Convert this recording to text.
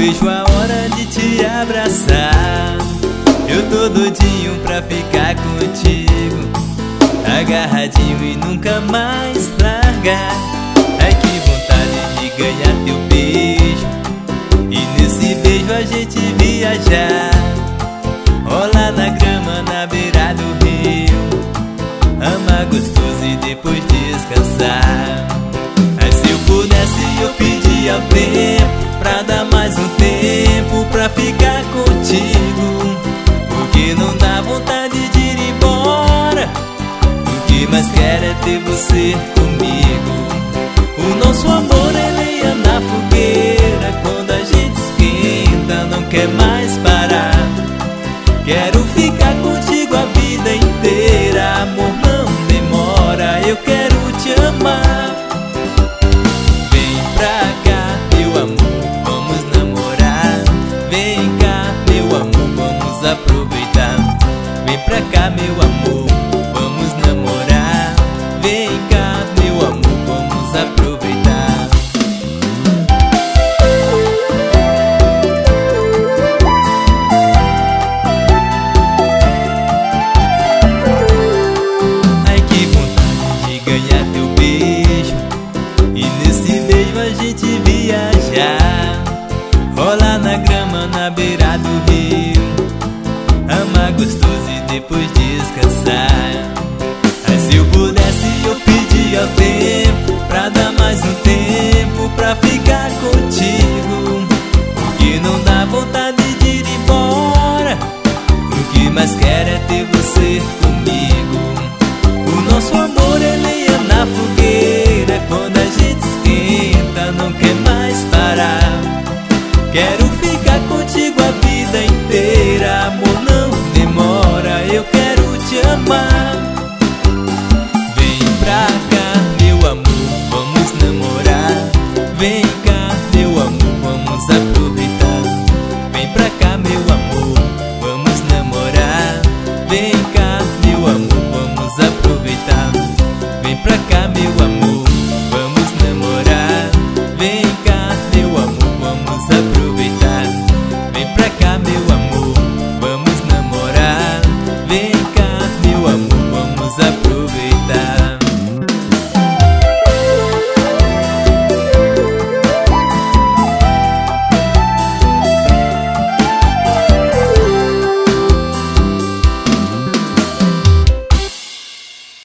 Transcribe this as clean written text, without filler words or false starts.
vejo a hora de te abraçar. Eu tô doidinho pra ficar contigo, agarradinho e nunca mais largar. Ai, que vontade de ganhar teu beijo, e nesse beijo a gente viajar. Rolar na grama na beira do rio, amar gostoso e depois descansar. Mas se eu pudesse eu pedia ao tempo pra dar mais um tempo pra ficar contigo, porque não dá vontade de ir embora. O que mais quero é ter você comigo. O nosso amor é lenha na fogueira, quando a gente esquenta não quer mais parar. Quero ficar contigo a vida inteira, amor, não demora, eu quero te amar. Vem pra cá, meu amor, vamos namorar. Vem cá, meu amor, vamos aproveitar. Vem pra cá, meu amor, vamos namorar. Vem cá, meu amor, vamos aproveitar. Ganhar teu beijo, e nesse beijo a gente viajar. Rolar na grama na beira do rio, amar gostoso e depois descansar. Mas se eu pudesse eu pedia ao tempo